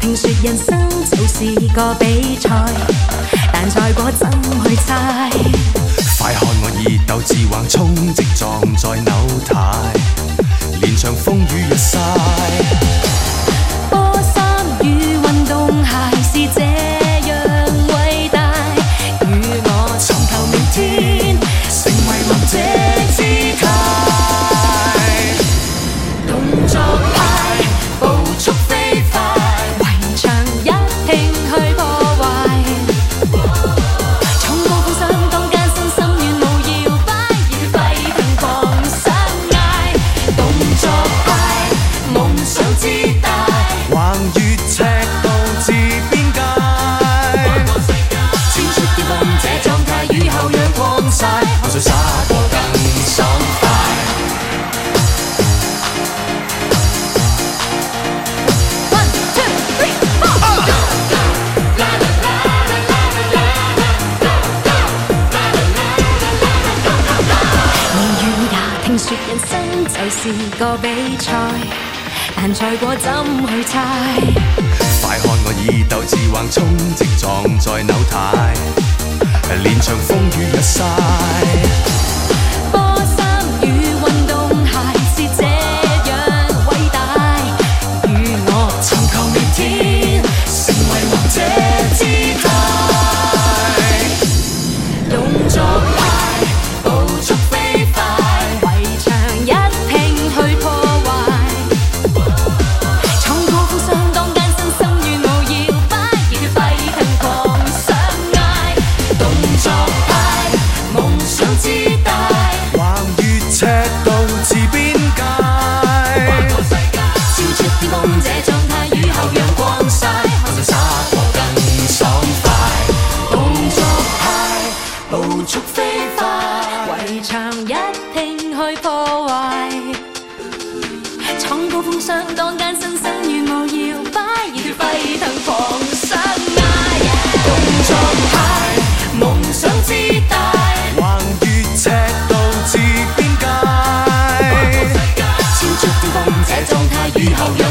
聽說人生就是個比賽，但賽果怎去猜？ 快看我熱鬥志橫衝直撞在扭軚，連場風雨日曬。 波衫與運動鞋是這樣偉大，與我尋求明天，成為王者姿態。動作派，步速飛快，圍牆一拼去破壞。衝高峰相當艱辛，心願無搖擺，熱血沸騰狂想嗌。動作派，夢想之大， 橫越赤道至邊界， 超出巔峰這狀態，雨後陽光曬， 我想灑過更爽快。 One two three four。你與也聽說人生就是個比賽，但賽果怎去猜？ 快看我熱鬥志橫衝直撞在扭軚，連場風雨日曬。 波衫與運動鞋是這樣偉大，與我尋求明天，成為王者姿態。動作派，步速飛快，圍牆一拼去破壞。闖高峰相當艱辛，心願無搖擺，熱血沸騰狂想嗌。動作派，夢想之大， 橫越赤道至邊界， 超出巔峰這狀態，雨後陽光曬， 我想灑過更爽快。 動作派，步速飛快，圍牆一拼去破壞。闖高峰相當艱辛，心願無搖擺，熱血沸騰狂想嗌。動作派，夢想之大， 橫越赤道至邊界， 超出巔峰這狀態，雨後陽